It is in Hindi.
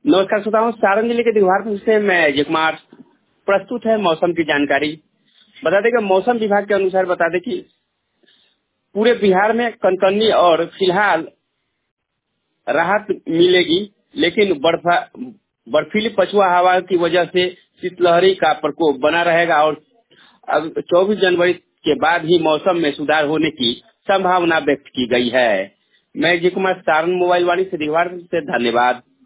नमस्कार श्रोताओं, सारण जिले के दिघवारपुर से मैं अजय कुमार। प्रस्तुत है मौसम की जानकारी। बता दें कि मौसम विभाग के अनुसार बता दें कि पूरे बिहार में कनकनी और फिलहाल राहत मिलेगी, लेकिन बर्फीली पछुआ हवा की वजह से शीतलहरी का प्रकोप बना रहेगा और अब 24 जनवरी के बाद ही मौसम में सुधार होने की संभावना व्यक्त की गई है। मैं अजय कुमार, सारण मोबाइल वाणी से दिघवारपुर से, धन्यवाद।